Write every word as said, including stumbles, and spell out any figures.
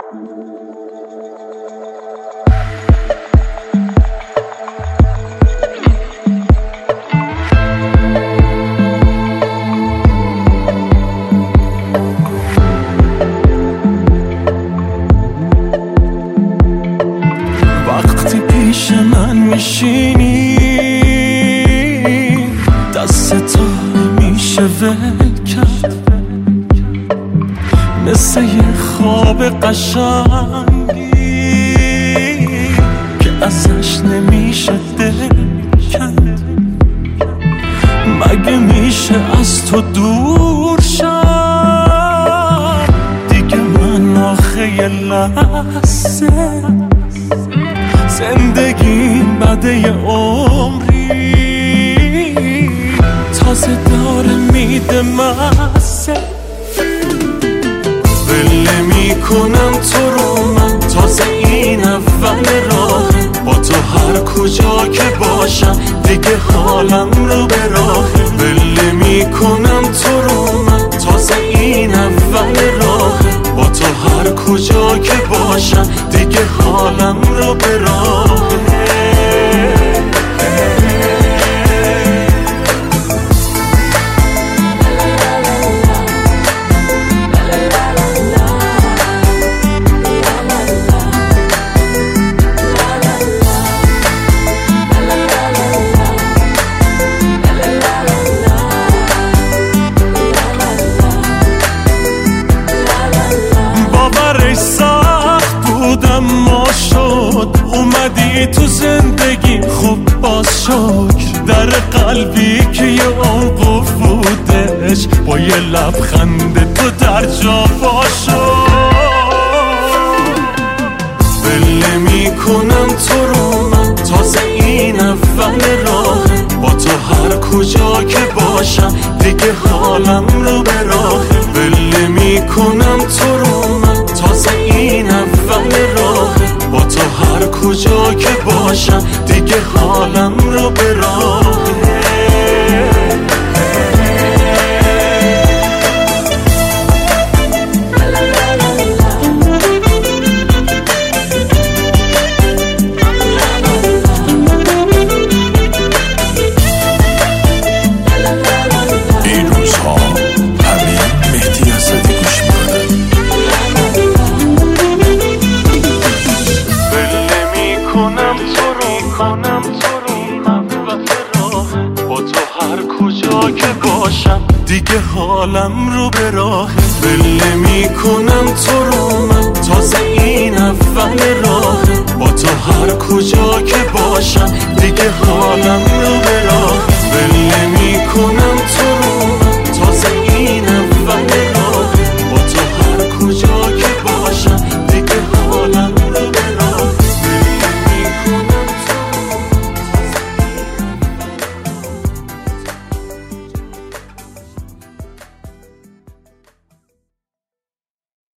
وقتی پیش من میشینی دست تو نمیشه ول کرد، مثل یه خواب قشنگی که ازش نمیشه دل کند. مگه میشه از تو دور شم دیگه؟ من آخه یه لحظه زندگیم بده یه عمری تازه داره میده مزه. ول میکنم تو رو من، تازه این اول راهه، با تو هر کجا که باشم دیگه حالم رو به راهه. ول میکنم تو رو من، تازه این اول راهه، با تو هر کجا که باشم دیگه حالم رو به راهه. اومدی تو زندگی خوب باز شکر، در قلبی که یه عمق بودش با یه لبخند تو در جا باشو. ول میکنم تو رو من، تازه این اول راهه، با تو هر کجا که باشم دیگه حالم رو به راهه. ول میکنم تو رو من، تازه این اول راهه، با تو هر کجا که باشم دیگه حالم رو به راهه. این روزها همین مهدی اسدی گوش میکنن. کنم تو رو کنم تو رو اول راهه، با تو هر کجا که باشم دیگه حالم رو به راهه. ول میکنم تو رو من، تازه این اول راهه، با تو هر کجا که باشم دیگه حالم رو